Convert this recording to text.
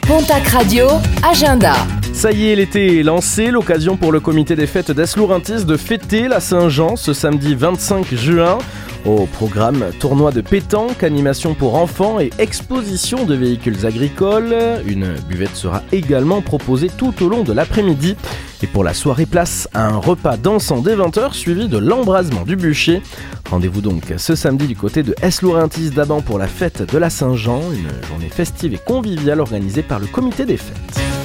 Pontac Radio, agenda. Ça y est, l'été est lancé, l'occasion pour le comité des fêtes d'Es-Laurentis de fêter la Saint-Jean ce samedi 25 juin. Au programme, tournoi de pétanque, animation pour enfants et exposition de véhicules agricoles. Une buvette sera également proposée tout au long de l'après-midi. Et pour la soirée, place à un repas dansant dès 20h suivi de l'embrasement du bûcher. Rendez-vous donc ce samedi du côté de Es-Laurentis d'Aban pour la fête de la Saint-Jean, une journée festive et conviviale organisée par le comité des fêtes.